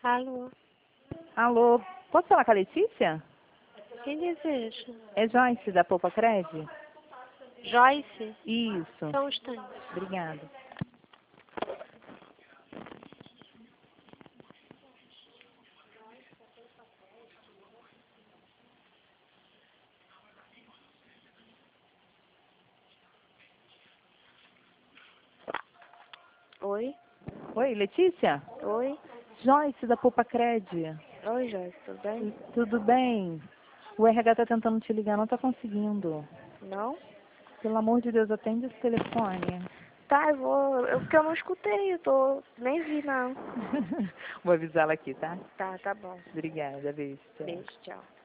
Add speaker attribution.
Speaker 1: Alô,
Speaker 2: Alô, posso falar com a Letícia?
Speaker 1: quem deseja?
Speaker 2: É Joyce, da Poupa Cred?
Speaker 1: Joyce?
Speaker 2: Isso.
Speaker 1: Só um instante.
Speaker 2: Obrigada.
Speaker 1: Oi?
Speaker 2: Oi, Letícia?
Speaker 1: Oi?
Speaker 2: Joyce, da Poupa Cred.
Speaker 1: Oi, Joyce, tudo bem?
Speaker 2: Tudo bem? O RH tá tentando te ligar, não tá conseguindo.
Speaker 1: Não?
Speaker 2: Pelo amor de Deus, atende esse telefone.
Speaker 1: Tá, eu vou. Porque eu não escutei, nem vi, não.
Speaker 2: Vou avisá-la aqui, tá?
Speaker 1: Tá bom.
Speaker 2: Obrigada, beijo. Tchau.
Speaker 1: Beijo, tchau.